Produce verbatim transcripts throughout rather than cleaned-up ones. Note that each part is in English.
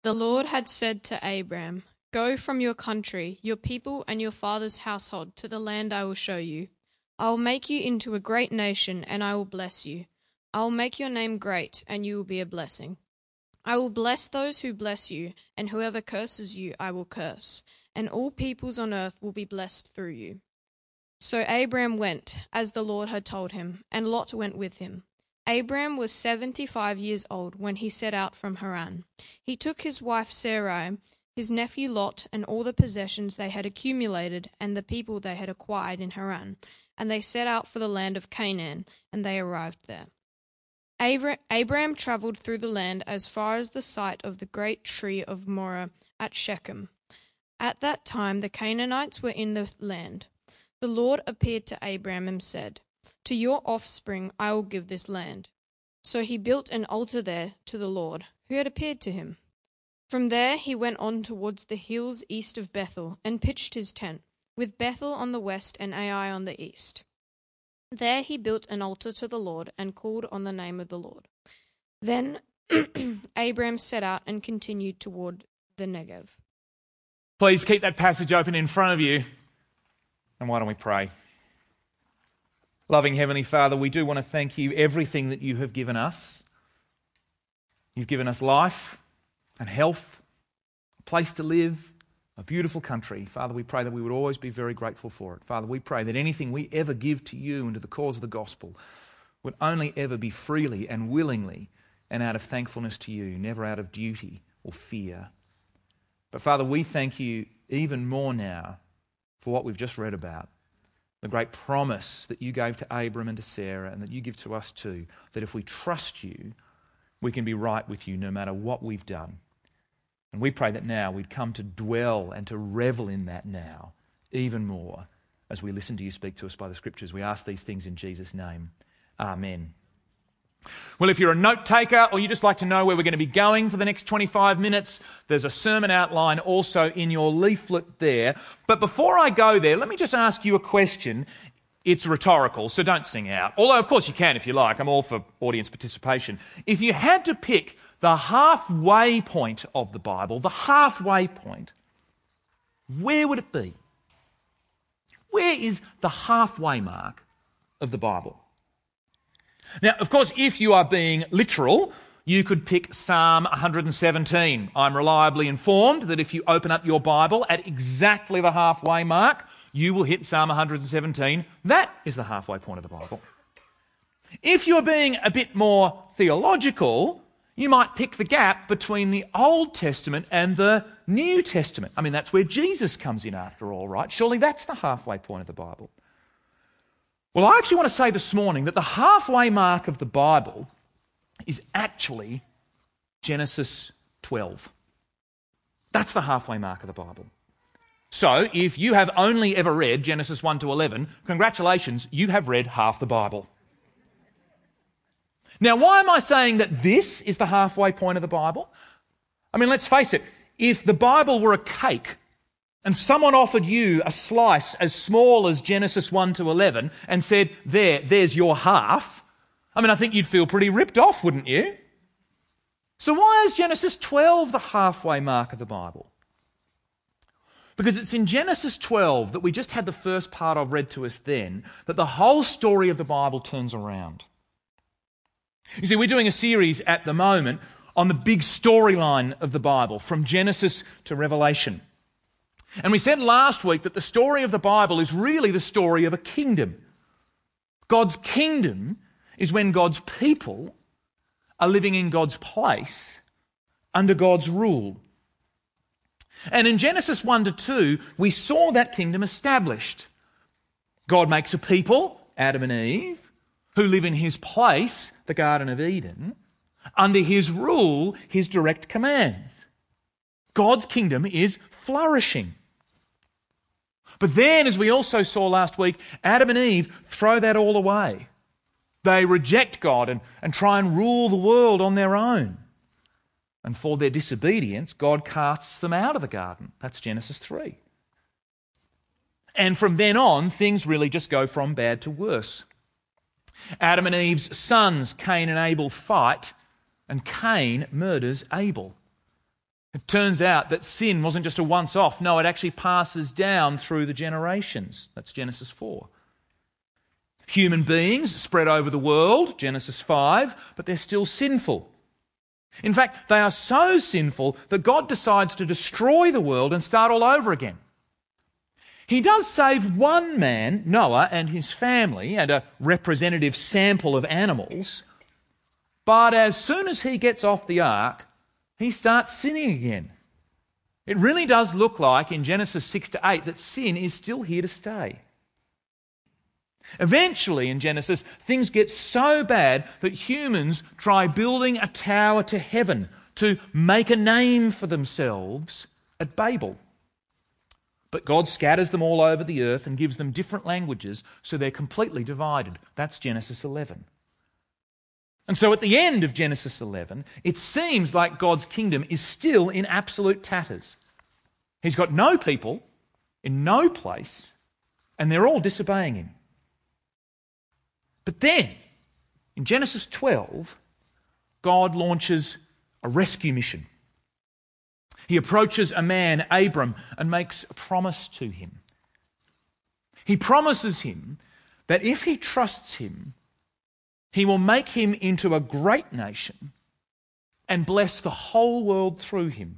The Lord had said to Abram, "Go from your country, your people, and your father's household to the land I will show you. I will make you into a great nation, and I will bless you. I will make your name great, and you will be a blessing. I will bless those who bless you, and whoever curses you I will curse, and all peoples on earth will be blessed through you." So Abram went, as the Lord had told him, and Lot went with him. Abram was seventy-five years old when he set out from Haran. He took his wife Sarai, his nephew Lot, and all the possessions they had accumulated, and the people they had acquired in Haran, and they set out for the land of Canaan, and they arrived there. Abram travelled through the land as far as the site of the great tree of Moreh at Shechem. At that time the Canaanites were in the land. The Lord appeared to Abram and said, "To your offspring I will give this land." So he built an altar there to the Lord, who had appeared to him. From there he went on towards the hills east of Bethel, and pitched his tent, with Bethel on the west and Ai on the east. There he built an altar to the Lord, and called on the name of the Lord. Then Abram set out and continued toward the Negev. Please keep that passage open in front of you. And why don't we pray? Loving Heavenly Father, we do want to thank you everything that you have given us. You've given us life and health, a place to live, a beautiful country. Father, we pray that we would always be very grateful for it. Father, we pray that anything we ever give to you and to the cause of the gospel would only ever be freely and willingly and out of thankfulness to you, never out of duty or fear. But Father, we thank you even more now for what we've just read about. The great promise that you gave to Abram and to Sarah, and that you give to us too, that if we trust you, we can be right with you no matter what we've done. And we pray that now we'd come to dwell and to revel in that now, even more, as we listen to you speak to us by the Scriptures. We ask these things in Jesus' name. Amen. Well, if you're a note taker or you just like to know where we're going to be going for the next twenty-five minutes, there's a sermon outline also in your leaflet there. But before I go there, let me just ask you a question. It's rhetorical, so don't sing out. Although, of course, you can if you like. I'm all for audience participation. If you had to pick the halfway point of the Bible, the halfway point, where would it be? Where is the halfway mark of the Bible? Now, of course, if you are being literal, you could pick Psalm one hundred seventeen. I'm reliably informed that if you open up your Bible at exactly the halfway mark, you will hit Psalm one hundred seventeen. That is the halfway point of the Bible. If you're being a bit more theological, you might pick the gap between the Old Testament and the New Testament. I mean, that's where Jesus comes in after all, right? Surely that's the halfway point of the Bible. Well, I actually want to say this morning that the halfway mark of the Bible is actually Genesis twelve. That's the halfway mark of the Bible. So, if you have only ever read Genesis one to eleven, congratulations, you have read half the Bible. Now, why am I saying that this is the halfway point of the Bible? I mean, let's face it, if the Bible were a cake, and someone offered you a slice as small as Genesis one to eleven and said, there, there's your half, I mean, I think you'd feel pretty ripped off, wouldn't you? So why is Genesis twelve the halfway mark of the Bible? Because it's in Genesis twelve that we just had the first part of read to us then, that the whole story of the Bible turns around. You see, we're doing a series at the moment on the big storyline of the Bible, from Genesis to Revelation. And we said last week that the story of the Bible is really the story of a kingdom. God's kingdom is when God's people are living in God's place under God's rule. And in Genesis one to two, we saw that kingdom established. God makes a people, Adam and Eve, who live in his place, the Garden of Eden, under his rule, his direct commands. God's kingdom is flourishing. But then, as we also saw last week, Adam and Eve throw that all away. They reject God and, and try and rule the world on their own. And for their disobedience, God casts them out of the garden. That's Genesis three. And from then on, things really just go from bad to worse. Adam and Eve's sons, Cain and Abel, fight, and Cain murders Abel. It turns out that sin wasn't just a once-off. No, it actually passes down through the generations. That's Genesis four. Human beings spread over the world, Genesis five, but they're still sinful. In fact, they are so sinful that God decides to destroy the world and start all over again. He does save one man, Noah, and his family, and a representative sample of animals, but as soon as he gets off the ark, he starts sinning again. It really does look like in Genesis six to eight that sin is still here to stay. Eventually in Genesis, things get so bad that humans try building a tower to heaven to make a name for themselves at Babel. But God scatters them all over the earth and gives them different languages, so they're completely divided. That's Genesis eleven. And so at the end of Genesis eleven, it seems like God's kingdom is still in absolute tatters. He's got no people in no place, and they're all disobeying him. But then, in Genesis twelve, God launches a rescue mission. He approaches a man, Abram, and makes a promise to him. He promises him that if he trusts him, he will make him into a great nation and bless the whole world through him.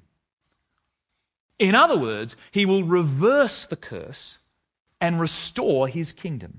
In other words, he will reverse the curse and restore his kingdom.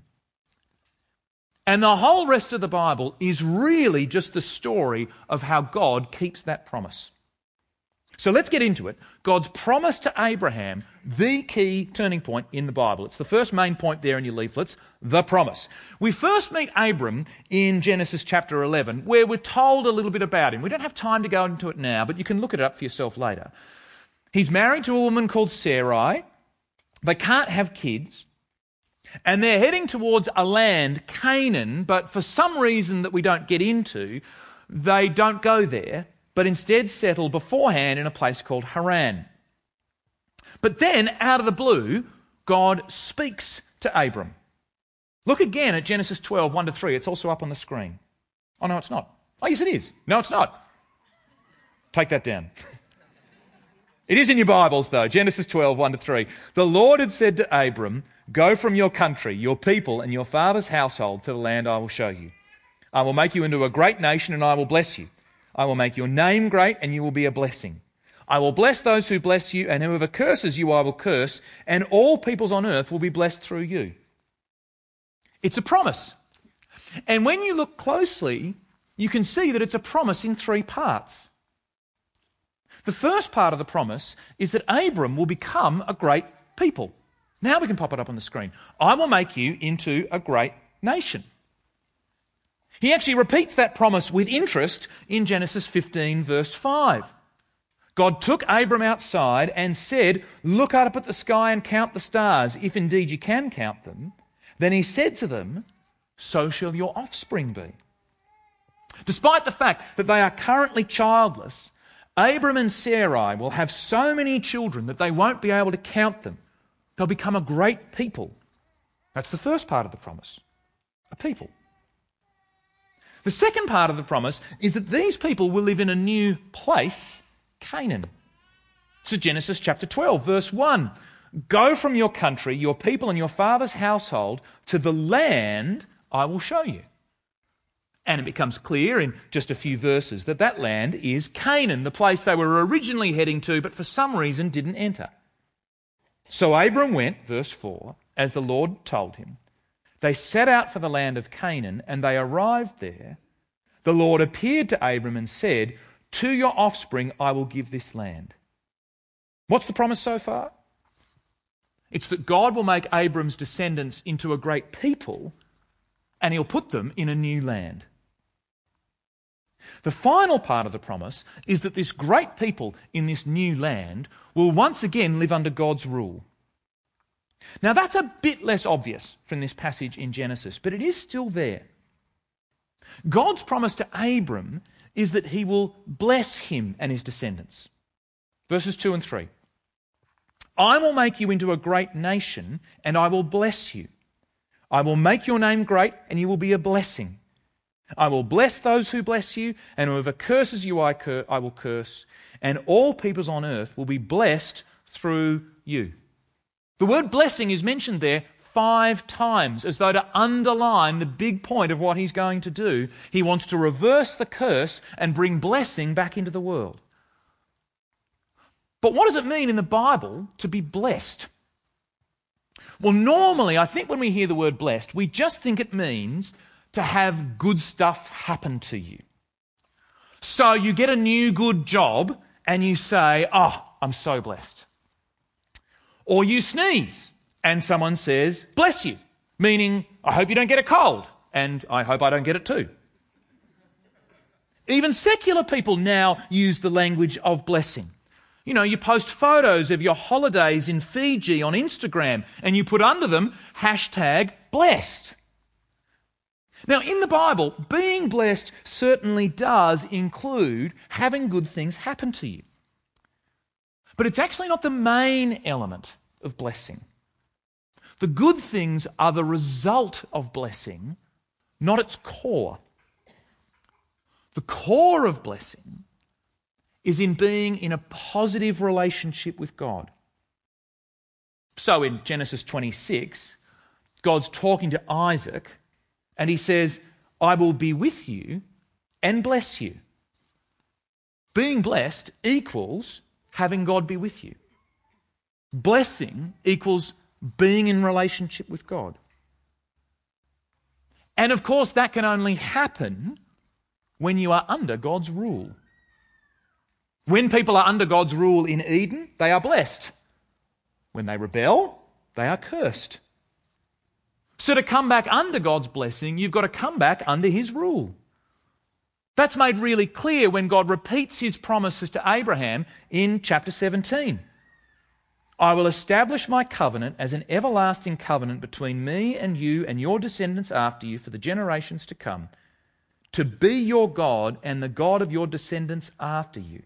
And the whole rest of the Bible is really just the story of how God keeps that promise. So let's get into it. God's promise to Abraham, the key turning point in the Bible. It's the first main point there in your leaflets, the promise. We first meet Abram in Genesis chapter eleven, where we're told a little bit about him. We don't have time to go into it now, but you can look it up for yourself later. He's married to a woman called Sarai. They can't have kids. And they're heading towards a land, Canaan, but for some reason that we don't get into, they don't go there, but instead settle beforehand in a place called Haran. But then, out of the blue, God speaks to Abram. Look again at Genesis twelve, one to three. It's also up on the screen. Oh, no, it's not. Oh, yes, it is. No, it's not. Take that down. It is in your Bibles, though. Genesis twelve, one to three. The Lord had said to Abram, "Go from your country, your people, and your father's household to the land I will show you. I will make you into a great nation, and I will bless you. I will make your name great, and you will be a blessing. I will bless those who bless you, and whoever curses you I will curse, and all peoples on earth will be blessed through you." It's a promise. And when you look closely, you can see that it's a promise in three parts. The first part of the promise is that Abram will become a great people. Now we can pop it up on the screen. I will make you into a great nation. He actually repeats that promise with interest in Genesis fifteen, verse five. God took Abram outside and said, "Look up at the sky and count the stars, if indeed you can count them." Then he said to them, "So shall your offspring be." Despite the fact that they are currently childless, Abram and Sarai will have so many children that they won't be able to count them. They'll become a great people. That's the first part of the promise, a people. The second part of the promise is that these people will live in a new place, Canaan. So Genesis chapter twelve, verse one. "Go from your country, your people and your father's household to the land I will show you." And it becomes clear in just a few verses that that land is Canaan, the place they were originally heading to, but for some reason didn't enter. So Abram went, verse four, as the Lord told him. They set out for the land of Canaan, and they arrived there. The Lord appeared to Abram and said, "To your offspring I will give this land." What's the promise so far? It's that God will make Abram's descendants into a great people, and he'll put them in a new land. The final part of the promise is that this great people in this new land will once again live under God's rule. Now that's a bit less obvious from this passage in Genesis, but it is still there. God's promise to Abram is that he will bless him and his descendants. Verses two and three. "I will make you into a great nation, and I will bless you. I will make your name great, and you will be a blessing. I will bless those who bless you, and whoever curses you I, cur- I will curse, and all peoples on earth will be blessed through you. The word blessing is mentioned there five times, as though to underline the big point of what he's going to do. He wants to reverse the curse and bring blessing back into the world. But what does it mean in the Bible to be blessed? Well, normally, I think when we hear the word blessed, we just think it means to have good stuff happen to you. So you get a new good job and you say, oh, I'm so blessed. Or you sneeze and someone says, bless you, meaning, I hope you don't get a cold, and I hope I don't get it too. Even secular people now use the language of blessing. You know, you post photos of your holidays in Fiji on Instagram and you put under them hashtag blessed. Now, in the Bible, being blessed certainly does include having good things happen to you. But it's actually not the main element of blessing. The good things are the result of blessing, not its core. The core of blessing is in being in a positive relationship with God. So in Genesis twenty-six, God's talking to Isaac and he says, I will be with you and bless you. Being blessed equals having God be with you. Blessing equals being in relationship with God. And of course, that can only happen when you are under God's rule. When people are under God's rule in Eden, they are blessed. When they rebel, they are cursed. So to come back under God's blessing, you've got to come back under his rule. That's made really clear when God repeats his promises to Abraham in chapter seventeen. I will establish my covenant as an everlasting covenant between me and you and your descendants after you for the generations to come, to be your God and the God of your descendants after you.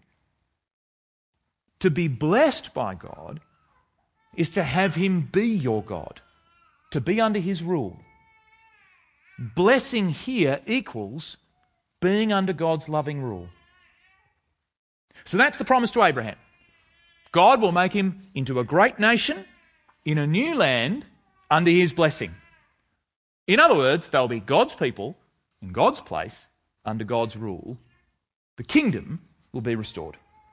To be blessed by God is to have him be your God, to be under his rule. Blessing here equals being under God's loving rule. So that's the promise to Abraham. God will make him into a great nation in a new land under his blessing. In other words, they'll be God's people in God's place under God's rule. The kingdom will be restored.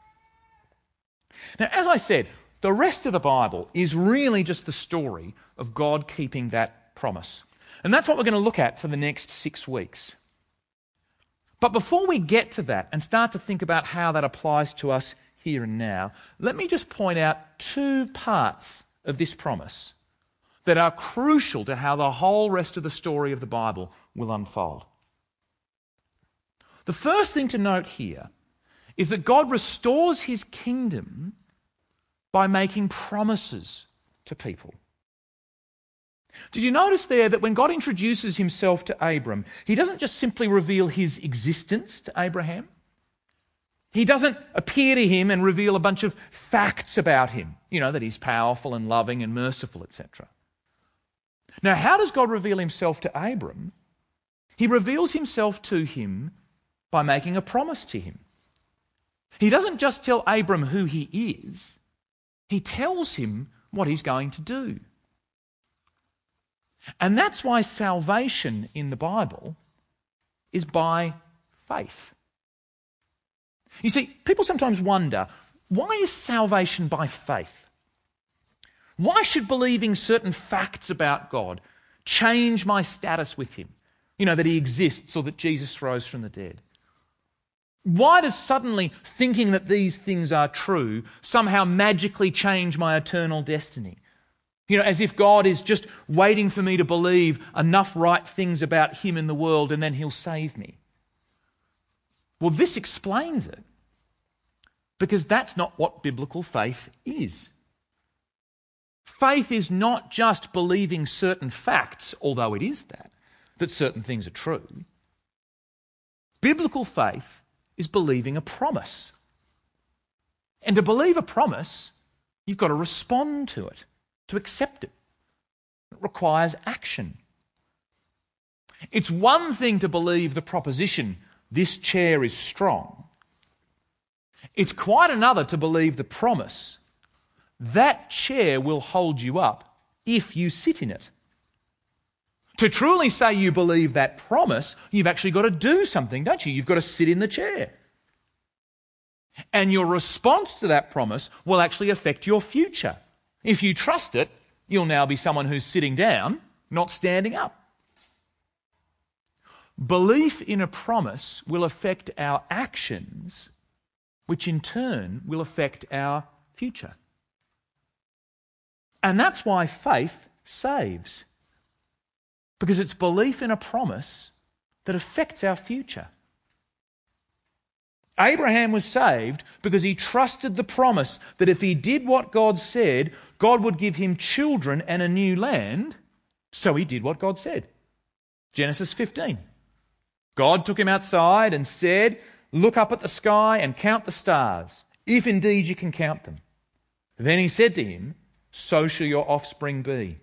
Now, as I said, the rest of the Bible is really just the story of God keeping that promise. And that's what we're going to look at for the next six weeks. But before we get to that and start to think about how that applies to us here and now, let me just point out two parts of this promise that are crucial to how the whole rest of the story of the Bible will unfold. The first thing to note here is that God restores his kingdom by making promises to people. Did you notice there that when God introduces himself to Abram, he doesn't just simply reveal his existence to Abraham? He doesn't appear to him and reveal a bunch of facts about him, you know, that he's powerful and loving and merciful, et cetera. Now, how does God reveal himself to Abram? He reveals himself to him by making a promise to him. He doesn't just tell Abram who he is, he tells him what he's going to do. And that's why salvation in the Bible is by faith. You see, people sometimes wonder, why is salvation by faith? Why should believing certain facts about God change my status with him? You know, that he exists or that Jesus rose from the dead. Why does suddenly thinking that these things are true somehow magically change my eternal destiny? You know, as if God is just waiting for me to believe enough right things about him in the world and then he'll save me. Well, this explains it, because that's not what biblical faith is. Faith is not just believing certain facts, although it is that, that certain things are true. Biblical faith is believing a promise. And to believe a promise, you've got to respond to it, to accept it. It requires action. It's one thing to believe the proposition, this chair is strong. It's quite another to believe the promise, that chair will hold you up if you sit in it. To truly say you believe that promise, you've actually got to do something, don't you? You've got to sit in the chair. And your response to that promise will actually affect your future. If you trust it, you'll now be someone who's sitting down, not standing up. Belief in a promise will affect our actions, which in turn will affect our future. And that's why faith saves. Because it's belief in a promise that affects our future. Abraham was saved because he trusted the promise that if he did what God said, God would give him children and a new land, so he did what God said. Genesis fifteen. God took him outside and said, look up at the sky and count the stars, if indeed you can count them. Then he said to him, so shall your offspring be.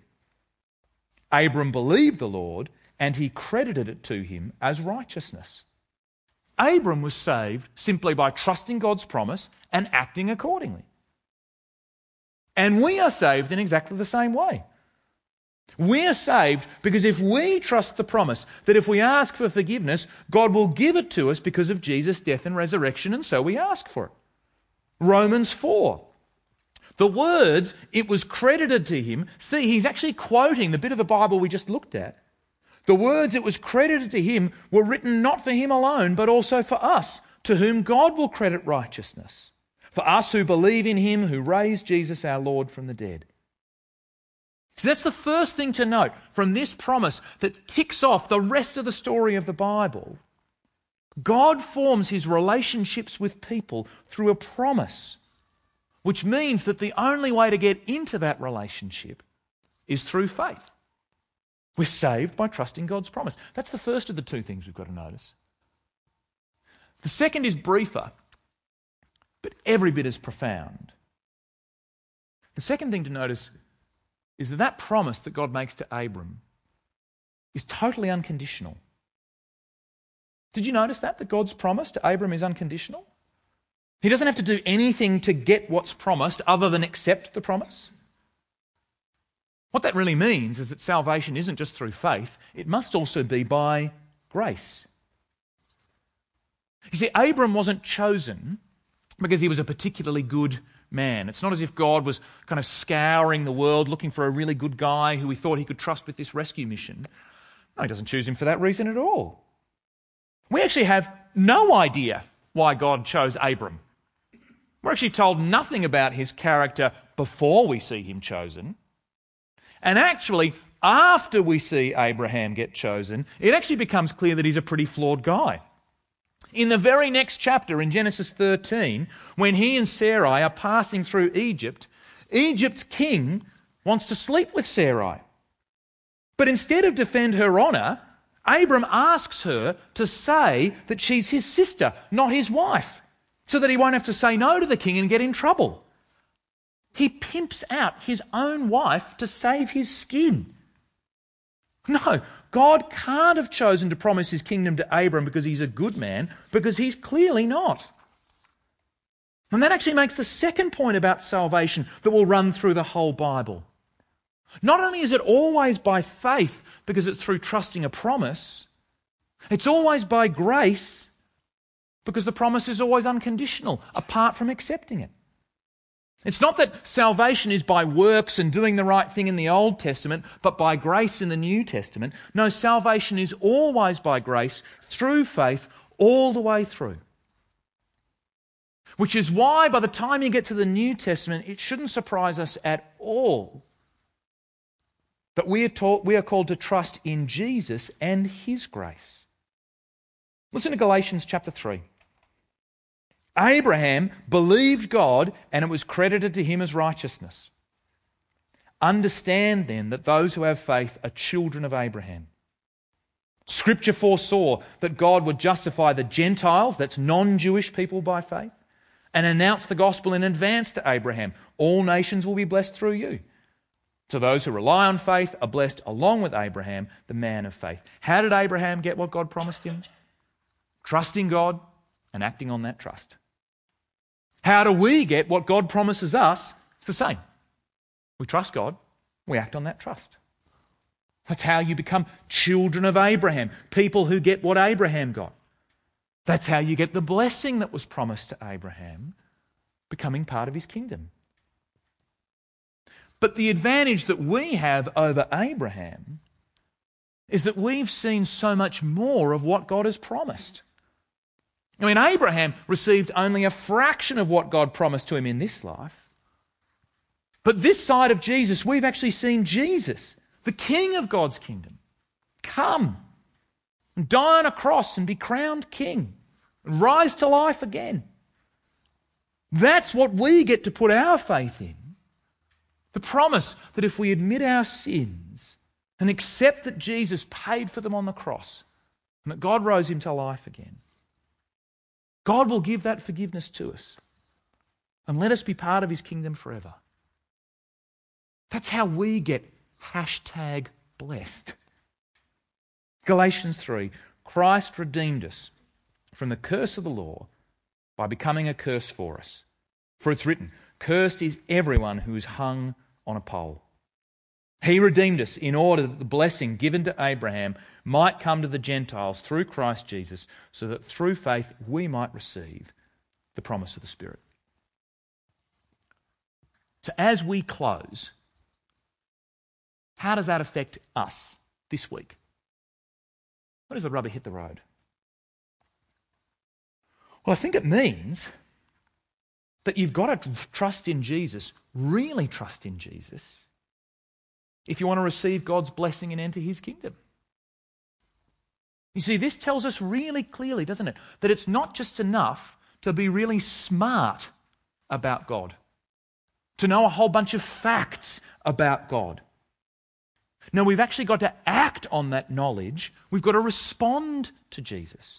Abram believed the Lord, and he credited it to him as righteousness. Abram was saved simply by trusting God's promise and acting accordingly. And we are saved in exactly the same way. We are saved because if we trust the promise that if we ask for forgiveness, God will give it to us because of Jesus' death and resurrection, and so we ask for it. Romans four. The words, it was credited to him. See, he's actually quoting the bit of the Bible we just looked at. The words, it was credited to him, were written not for him alone, but also for us, to whom God will credit righteousness. For us who believe in him who raised Jesus our Lord from the dead. So that's the first thing to note from this promise that kicks off the rest of the story of the Bible. God forms his relationships with people through a promise, which means that the only way to get into that relationship is through faith. We're saved by trusting God's promise. That's the first of the two things we've got to notice. The second is briefer, but every bit as profound. The second thing to notice is that that promise that God makes to Abram is totally unconditional. Did you notice that? That God's promise to Abram is unconditional? He doesn't have to do anything to get what's promised other than accept the promise. What that really means is that salvation isn't just through faith, it must also be by grace. You see, Abram wasn't chosen because he was a particularly good man. It's not as if God was kind of scouring the world looking for a really good guy who he thought he could trust with this rescue mission. No, he doesn't choose him for that reason at all. We actually have no idea why God chose Abram. We're actually told nothing about his character before we see him chosen. And actually, after we see Abraham get chosen, it actually becomes clear that he's a pretty flawed guy. In the very next chapter, in Genesis thirteen, when he and Sarai are passing through Egypt, Egypt's king wants to sleep with Sarai. But instead of defend her honour, Abram asks her to say that she's his sister, not his wife, so that he won't have to say no to the king and get in trouble. He pimps out his own wife to save his skin. No, God can't have chosen to promise his kingdom to Abram because he's a good man, because he's clearly not. And that actually makes the second point about salvation that will run through the whole Bible. Not only is it always by faith because it's through trusting a promise, it's always by grace because the promise is always unconditional, apart from accepting it. It's not that salvation is by works and doing the right thing in the Old Testament, but by grace in the New Testament. No, salvation is always by grace, through faith, all the way through. Which is why by the time you get to the New Testament, it shouldn't surprise us at all that we are taught, we are called to trust in Jesus and his grace. Listen to Galatians chapter three. Abraham believed God and it was credited to him as righteousness. Understand then that those who have faith are children of Abraham. Scripture foresaw that God would justify the Gentiles, that's non-Jewish people, by faith, and announce the gospel in advance to Abraham. All nations will be blessed through you. So those who rely on faith are blessed along with Abraham, the man of faith. How did Abraham get what God promised him? Trusting God and acting on that trust. How do we get what God promises us? It's the same. We trust God, we act on that trust. That's how you become children of Abraham, people who get what Abraham got. That's how you get the blessing that was promised to Abraham, becoming part of his kingdom. But the advantage that we have over Abraham is that we've seen so much more of what God has promised. I mean, Abraham received only a fraction of what God promised to him in this life. But this side of Jesus, we've actually seen Jesus, the King of God's kingdom, come and die on a cross and be crowned king and rise to life again. That's what we get to put our faith in. The promise that if we admit our sins and accept that Jesus paid for them on the cross and that God rose him to life again, God will give that forgiveness to us and let us be part of his kingdom forever. That's how we get hashtag blessed. Galatians three, Christ redeemed us from the curse of the law by becoming a curse for us. For it's written, cursed is everyone who is hung on a pole. He redeemed us in order that the blessing given to Abraham might come to the Gentiles through Christ Jesus, so that through faith we might receive the promise of the Spirit. So as we close, how does that affect us this week? What does the rubber hit the road? Well, I think it means that you've got to trust in Jesus, really trust in Jesus, if you want to receive God's blessing and enter his kingdom. You see, this tells us really clearly, doesn't it, that it's not just enough to be really smart about God, to know a whole bunch of facts about God. No, we've actually got to act on that knowledge. We've got to respond to Jesus.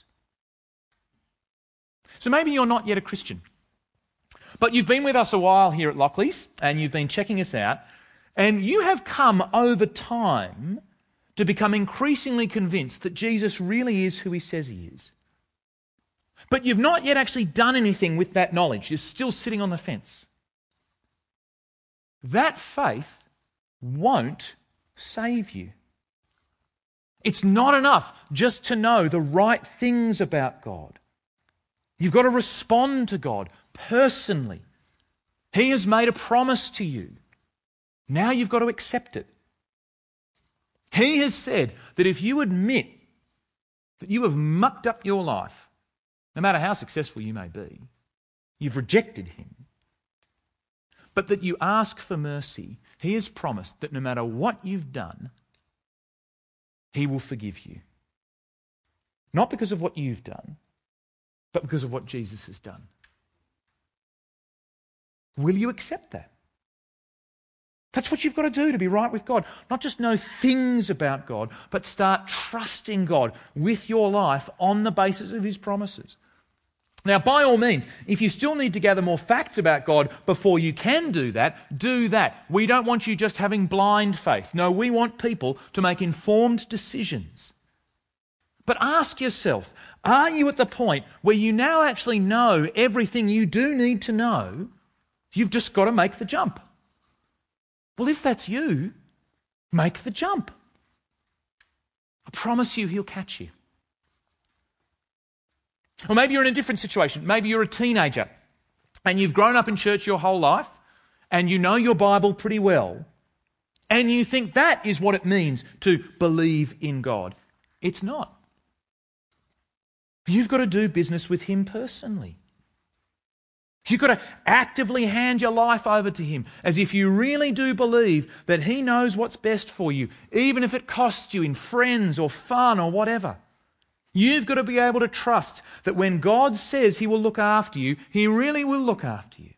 So maybe you're not yet a Christian, but you've been with us a while here at Lockleys and you've been checking us out, and you have come over time to become increasingly convinced that Jesus really is who he says he is. But you've not yet actually done anything with that knowledge. You're still sitting on the fence. That faith won't save you. It's not enough just to know the right things about God. You've got to respond to God personally. He has made a promise to you. Now you've got to accept it. He has said that if you admit that you have mucked up your life, no matter how successful you may be, you've rejected him, but that you ask for mercy, he has promised that no matter what you've done, he will forgive you. Not because of what you've done, but because of what Jesus has done. Will you accept that? That's what you've got to do to be right with God. Not just know things about God, but start trusting God with your life on the basis of his promises. Now, by all means, if you still need to gather more facts about God before you can do that, do that. We don't want you just having blind faith. No, we want people to make informed decisions. But ask yourself, are you at the point where you now actually know everything you do need to know? You've just got to make the jump. Well, if that's you, make the jump. I promise you he'll catch you. Or maybe you're in a different situation. Maybe you're a teenager and you've grown up in church your whole life and you know your Bible pretty well and you think that is what it means to believe in God. It's not. You've got to do business with him personally. You've got to actively hand your life over to him as if you really do believe that he knows what's best for you, even if it costs you in friends or fun or whatever. You've got to be able to trust that when God says he will look after you, he really will look after you.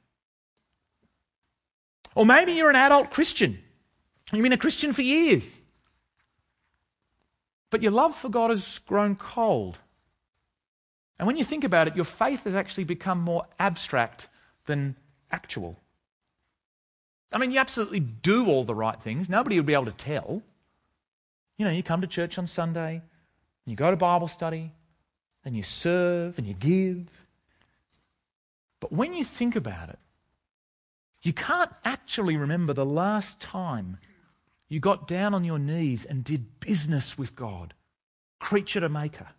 Or maybe you're an adult Christian. You've been a Christian for years. But your love for God has grown cold. And when you think about it, your faith has actually become more abstract than actual. I mean, you absolutely do all the right things. Nobody would be able to tell. You know, you come to church on Sunday, and you go to Bible study, and you serve, and you give. But when you think about it, you can't actually remember the last time you got down on your knees and did business with God, creature to maker.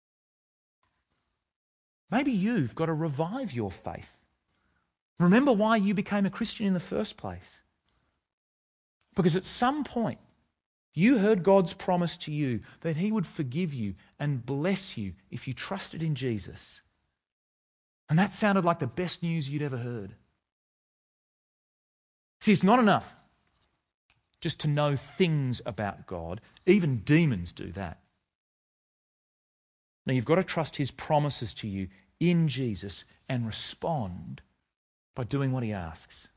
Maybe you've got to revive your faith. Remember why you became a Christian in the first place. Because at some point, you heard God's promise to you that He would forgive you and bless you if you trusted in Jesus. And that sounded like the best news you'd ever heard. See, it's not enough just to know things about God. Even demons do that. Now, you've got to trust His promises to you in Jesus and respond by doing what He asks.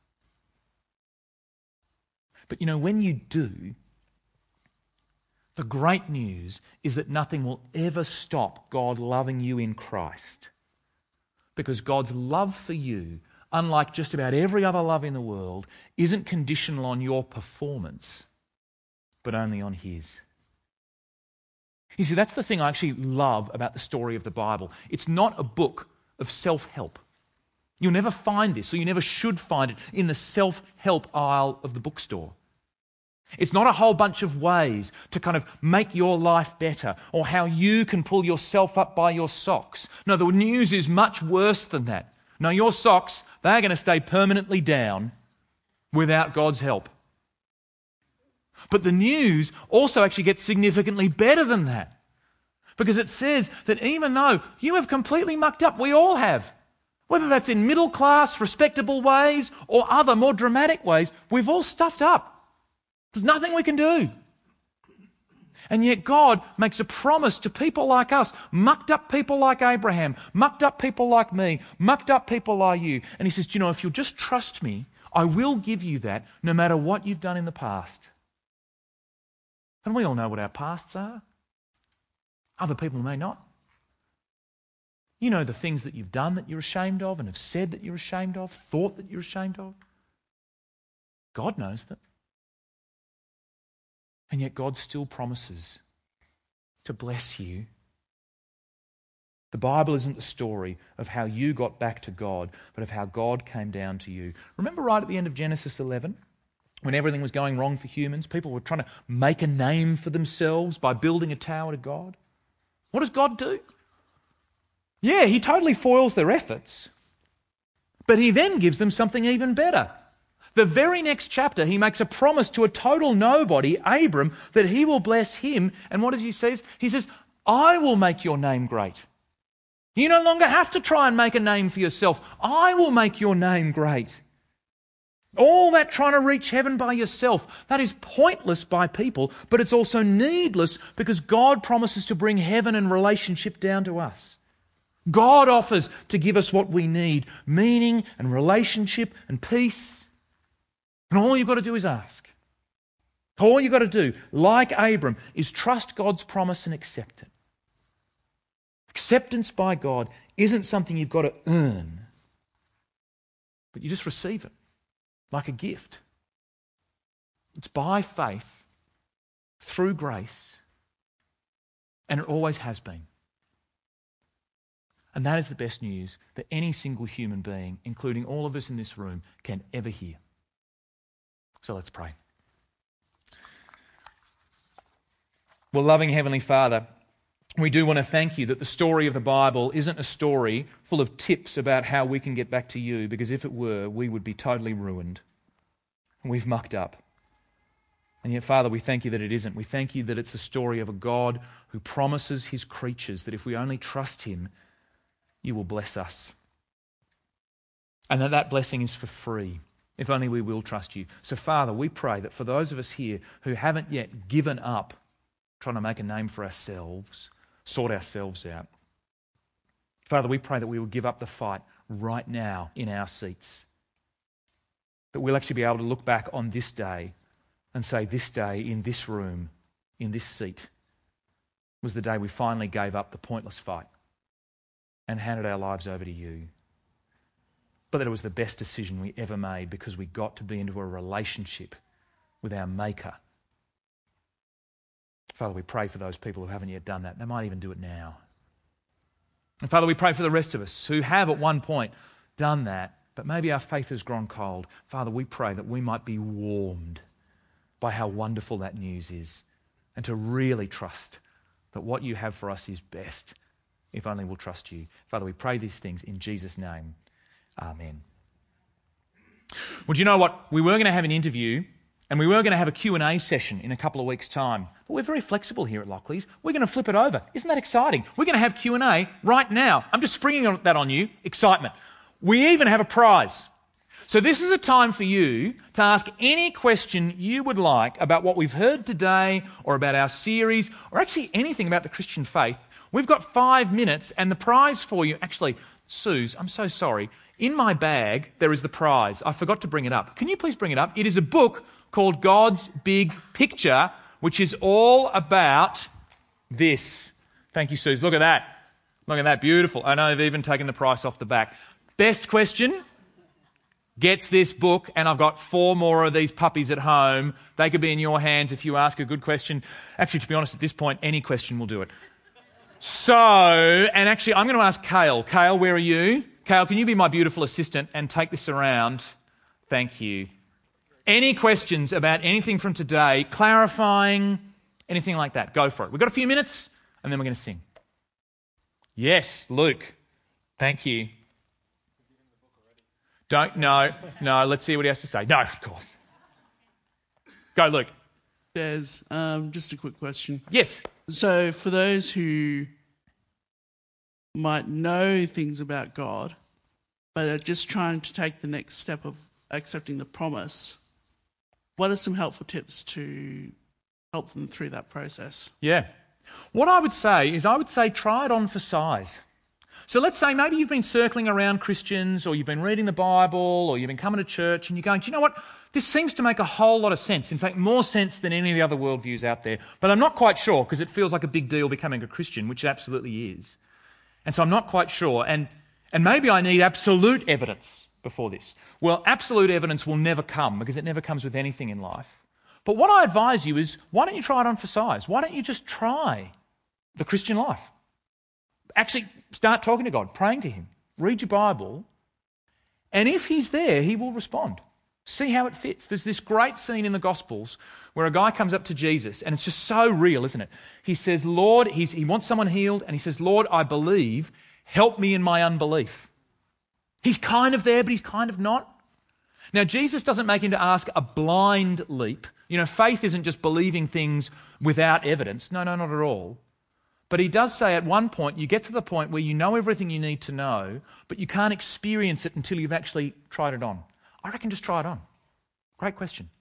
But you know, when you do, the great news is that nothing will ever stop God loving you in Christ. Because God's love for you, unlike just about every other love in the world, isn't conditional on your performance, but only on His. You see, that's the thing I actually love about the story of the Bible. It's not a book of self-help. You'll never find this, or you never should find it, in the self-help aisle of the bookstore. It's not a whole bunch of ways to kind of make your life better, or how you can pull yourself up by your socks. No, the news is much worse than that. No, your socks, they're going to stay permanently down without God's help. But the news also actually gets significantly better than that. Because it says that even though you have completely mucked up, we all have, whether that's in middle class, respectable ways, or other more dramatic ways, we've all stuffed up. There's nothing we can do. And yet God makes a promise to people like us, mucked up people like Abraham, mucked up people like me, mucked up people like you. And He says, do you know, if you'll just trust me, I will give you that no matter what you've done in the past. And we all know what our pasts are. Other people may not. You know the things that you've done that you're ashamed of and have said that you're ashamed of, thought that you're ashamed of. God knows them. And yet God still promises to bless you. The Bible isn't the story of how you got back to God, but of how God came down to you. Remember right at the end of Genesis eleven, when everything was going wrong for humans, people were trying to make a name for themselves by building a tower to God. What does God do? Yeah, He totally foils their efforts, but He then gives them something even better. The very next chapter, He makes a promise to a total nobody, Abram, that He will bless him. And what does He say? He says, I will make your name great. You no longer have to try and make a name for yourself. I will make your name great. All that trying to reach heaven by yourself, that is pointless by people, but it's also needless because God promises to bring heaven and relationship down to us. God offers to give us what we need, meaning and relationship and peace. And all you've got to do is ask. All you've got to do, like Abram, is trust God's promise and accept it. Acceptance by God isn't something you've got to earn, but you just receive it like a gift. It's by faith, through grace, and it always has been. And that is the best news that any single human being, including all of us in this room, can ever hear. So let's pray. Well, loving Heavenly Father, we do want to thank You that the story of the Bible isn't a story full of tips about how we can get back to You, because if it were, we would be totally ruined. We've mucked up. And yet, Father, we thank You that it isn't. We thank You that it's a story of a God who promises His creatures that if we only trust Him, You will bless us. And that that blessing is for free, if only we will trust You. So, Father, we pray that for those of us here who haven't yet given up trying to make a name for ourselves, sort ourselves out, Father, we pray that we will give up the fight right now in our seats. That we'll actually be able to look back on this day and say, this day in this room, in this seat, was the day we finally gave up the pointless fight and handed our lives over to You. but that it was the best decision we ever made because we got to be into a relationship with our Maker. Father, we pray for those people who haven't yet done that. They might even do it now. And Father, we pray for the rest of us who have at one point done that, but maybe our faith has grown cold. Father, we pray that we might be warmed by how wonderful that news is and to really trust that what you have for us is best, if only we'll trust you. Father, we pray these things in Jesus' name. Amen. Well, do you know what? We were going to have an interview and we were going to have a Q and A session in a couple of weeks' time. But we're very flexible here at Lockleys. We're going to flip it over. Isn't that exciting? We're going to have Q and A right now. I'm just springing that on you. Excitement. We even have a prize. So this is a time for you to ask any question you would like about what we've heard today or about our series or actually anything about the Christian faith. We've got five minutes and the prize for you, actually, Suze, I'm so sorry. In my bag, there is the prize. I forgot to bring it up. Can you please bring it up? It is a book called God's Big Picture, which is all about this. Thank you, Suze. Look at that. Look at that. Beautiful. I know they've even taken the price off the back. Best question gets this book, and I've got four more of these puppies at home. They could be in your hands if you ask a good question. Actually, to be honest, at this point, any question will do it. So, and actually, I'm going to ask Kale. Kale, where are you? Kale, can you be my beautiful assistant and take this around? Thank you. Any questions about anything from today, clarifying, anything like that, go for it. We've got a few minutes, and then we're going to sing. Yes, Luke. Thank you. Don't, no, no, let's see what he has to say. No, of course. Go, Luke. Des, um, just a quick question. Yes. So for those who might know things about God, but are just trying to take the next step of accepting the promise, what are some helpful tips to help them through that process? Yeah. What I would say is I would say try it on for size. So let's say maybe you've been circling around Christians or you've been reading the Bible or you've been coming to church and you're going, do you know what? This seems to make a whole lot of sense. In fact, more sense than any of the other worldviews out there. But I'm not quite sure because it feels like a big deal becoming a Christian, which it absolutely is. And so I'm not quite sure. And, and maybe I need absolute evidence before this. Well, absolute evidence will never come because it never comes with anything in life. But what I advise you is, why don't you try it on for size? Why don't you just try the Christian life? Actually, start talking to God, praying to him. Read your Bible. And if he's there, he will respond. See how it fits. There's this great scene in the Gospels where a guy comes up to Jesus, and it's just so real, isn't it? He says, Lord, he's, he wants someone healed, and he says, Lord, I believe. Help me in my unbelief. He's kind of there, but he's kind of not. Now, Jesus doesn't make him to ask a blind leap. You know, faith isn't just believing things without evidence. No, no, not at all. But he does say at one point, you get to the point where you know everything you need to know, but you can't experience it until you've actually tried it on. I reckon just try it on. Great question.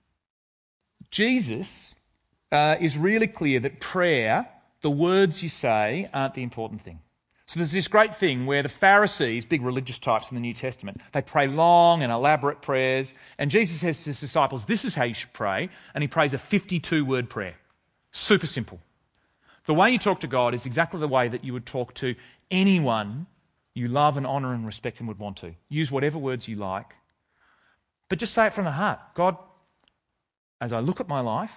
Jesus uh, is really clear that prayer, the words you say, aren't the important thing. So there's this great thing where the Pharisees, big religious types in the New Testament, they pray long and elaborate prayers, and Jesus says to his disciples, this is how you should pray, and he prays a fifty-two word prayer. Super simple. The way you talk to God is exactly the way that you would talk to anyone you love and honour and respect and would want to. Use whatever words you like, but just say it from the heart. God, as I look at my life,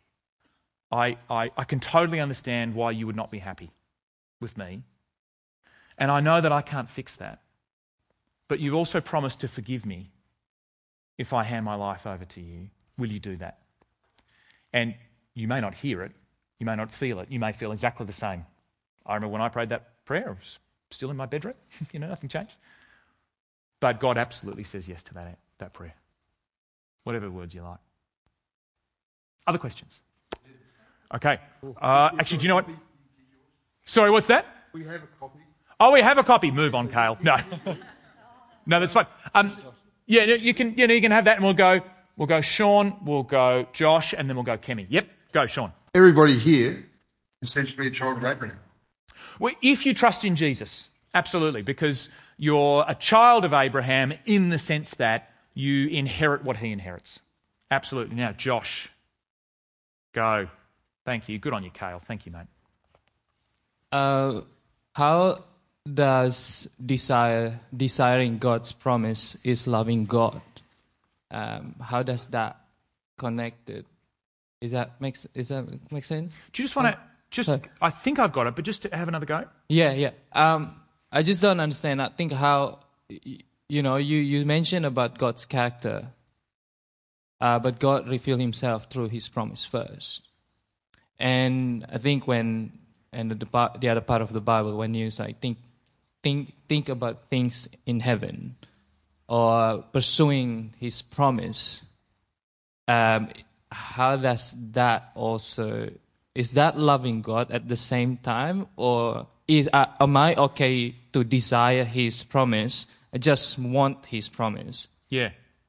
I, I, I can totally understand why you would not be happy with me. And I know that I can't fix that. But you've also promised to forgive me if I hand my life over to you. Will you do that? And you may not hear it. You may not feel it. You may feel exactly the same. I remember when I prayed that prayer, I was still in my bedroom. You know, nothing changed. But God absolutely says yes to that, that prayer. Whatever words you like. Other questions? Okay. Uh, actually, do you know what? Sorry, what's that? We have a copy. Oh, we have a copy. Move on, Kale. No. No, that's fine. Um, yeah, you can, you know, you can have that and we'll go, we'll go Sean, we'll go Josh, and then we'll go Kemi. Yep, go Sean. Everybody here is essentially a child of Abraham. Well, if you trust in Jesus, absolutely, because you're a child of Abraham in the sense that you inherit what he inherits. Absolutely. Now, Josh, go. Thank you. Good on you, Kale. Thank you, mate. Uh, how does desire desiring God's promise is loving God? Um, how does that connect it? Is that makes is that make sense? Do you just want to just? Sorry. I think I've got it, but just to have another go. Yeah, yeah. Um, I just don't understand. I think how y- you know you you mentioned about God's character, uh, but God revealed Himself through His promise first. And I think when and the part, the other part of the Bible, when you like think think think about things in heaven or pursuing His promise, um, how does that also is that loving God at the same time, or is uh, am I okay to desire His promise? I just want His promise Yeah.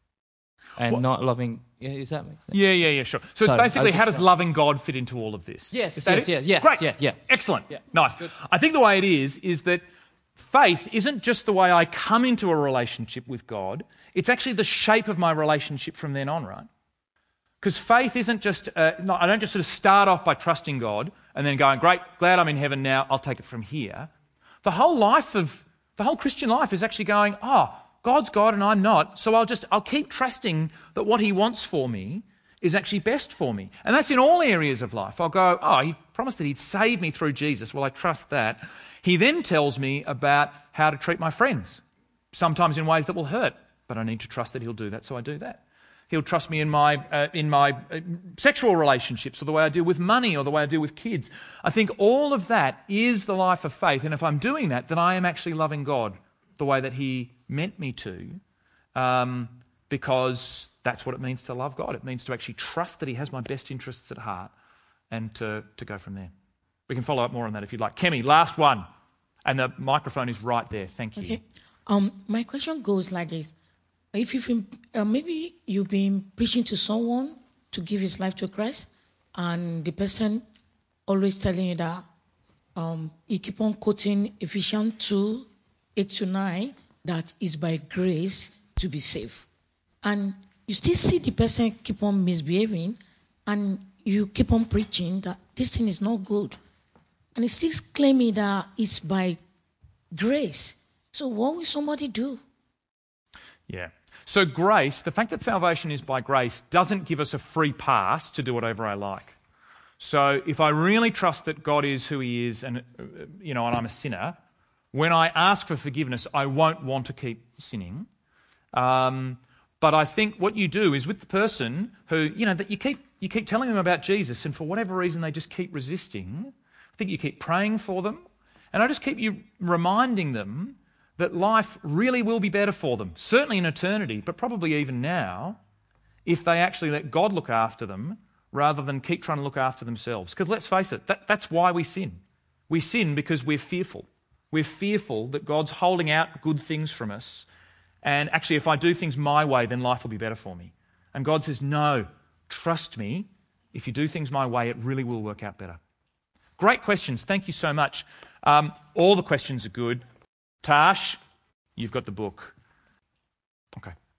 and What- not loving. Yeah, is that make sense? Yeah, yeah, yeah, sure. So Sorry, it's basically, I was how just does loving God fit into all of this? Yes, Is that yes, it? yes, yes, Great. yeah, yeah. Excellent. Yeah. Nice. I think the way it is, is that faith isn't just the way I come into a relationship with God. It's actually the shape of my relationship from then on, right? Because faith isn't just, uh, no, I don't just sort of start off by trusting God and then going, great, glad I'm in heaven now, I'll take it from here. The whole life of, the whole Christian life is actually going, oh, God's God and I'm not, so I'll just, I'll keep trusting that what He wants for me is actually best for me. And that's in all areas of life. I'll go, oh, He promised that He'd save me through Jesus. Well, I trust that. He then tells me about how to treat my friends, sometimes in ways that will hurt, but I need to trust that He'll do that, so I do that. He'll trust me in my uh, in my uh, sexual relationships, or the way I deal with money, or the way I deal with kids. I think all of that is the life of faith. And if I'm doing that, then I am actually loving God the way that He meant me to, um, because that's what it means to love God. It means to actually trust that He has my best interests at heart, and to, to go from there. We can follow up more on that if you'd like. Kemi, last one. And the microphone is right there. Thank you. Okay. Um, my question goes like this. If you've been, uh, maybe you've been preaching to someone to give his life to Christ, and the person always telling you that um, he keep on quoting Ephesians two, eight to nine, that is by grace to be saved. And you still see the person keep on misbehaving, and you keep on preaching that this thing is not good. And he still claiming that it's by grace. So what will somebody do? Yeah. So grace, the fact that salvation is by grace, doesn't give us a free pass to do whatever I like. So if I really trust that God is who He is, and uh, you know, and I'm a sinner, when I ask for forgiveness, I won't want to keep sinning. Um, but I think what you do is with the person who, you know, that you keep you keep telling them about Jesus, and for whatever reason they just keep resisting, I think you keep praying for them, and I just keep you reminding them that life really will be better for them, certainly in eternity, but probably even now, if they actually let God look after them rather than keep trying to look after themselves. Because let's face it, that, that's why we sin. We sin because we're fearful. We're fearful that God's holding out good things from us, and actually if I do things my way, then life will be better for me. And God says, no, trust me, if you do things my way, it really will work out better. Great questions. Thank you so much. Um, all the questions are good. Tash, you've got the book. Okay.